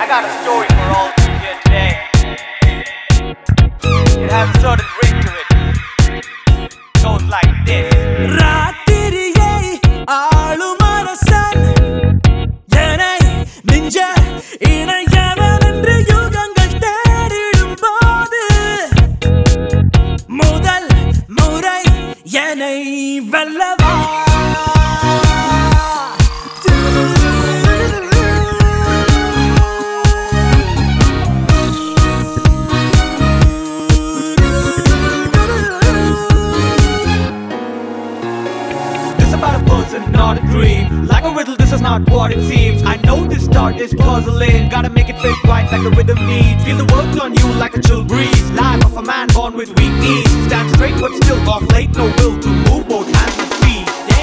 got a story for all of you here today. It has a certain ring to it. Goes like this. ராத்திரியை ஆளும் அரசன் என்னை மிஞ்ச இணையவன் என்று யுகங்கள் தேடிடும் போது முதல் முறை என்னை வெல்லவா Not a dream, like a riddle, this is not what it seems. I know this start is puzzling, gotta make it fit right like a rhythm needs. Feel the words on you like a chill breeze. Life of a man born with weak knees. Stand straight but still off late, no will to move both hands and feet.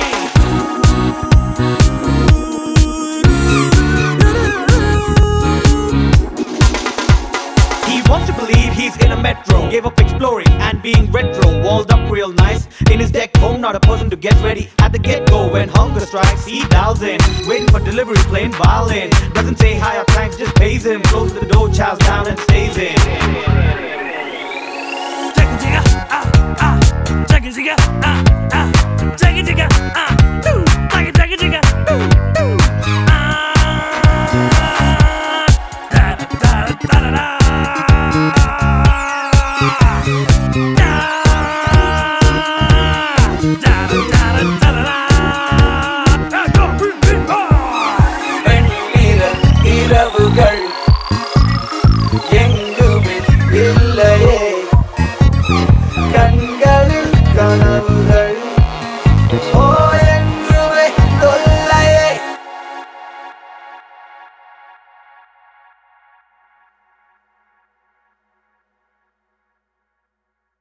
He wants to believe he's in a metro. Gave up exploring and being retro. Walled up real nice. In his deck home, not a person to get ready. At the get-go when hunger strikes, he dials in. Waiting for delivery, playing violin. Doesn't say hi or thanks, just pays him. Closes the door, chows down and stays in. Jigga jigga, ah ah. Jigga jigga, ah ah. Jigga jigga, ah.